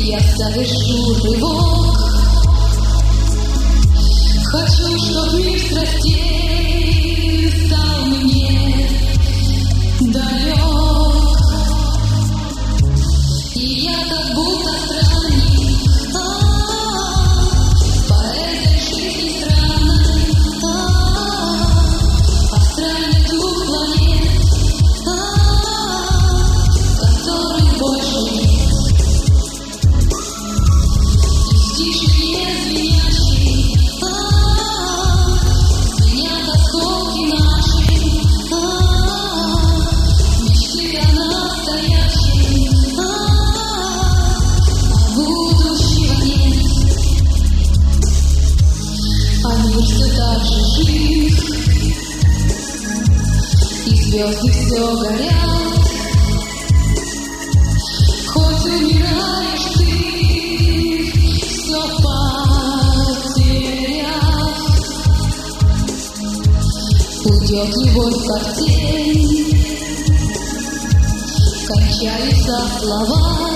Я совершу рывок. Хочу, чтоб мир страстей стал мне далек. И я как будто странник по этой жизни странной, астральный дух планет, которых больше нет. И в тишине звенящей звенят осколки наши мечты о настоящем, а будущего нет. А мир все так же жив, и звезды все горят. Хоть умираешь ты, все потеряв, уйдет любовь как тень, кончаются слова.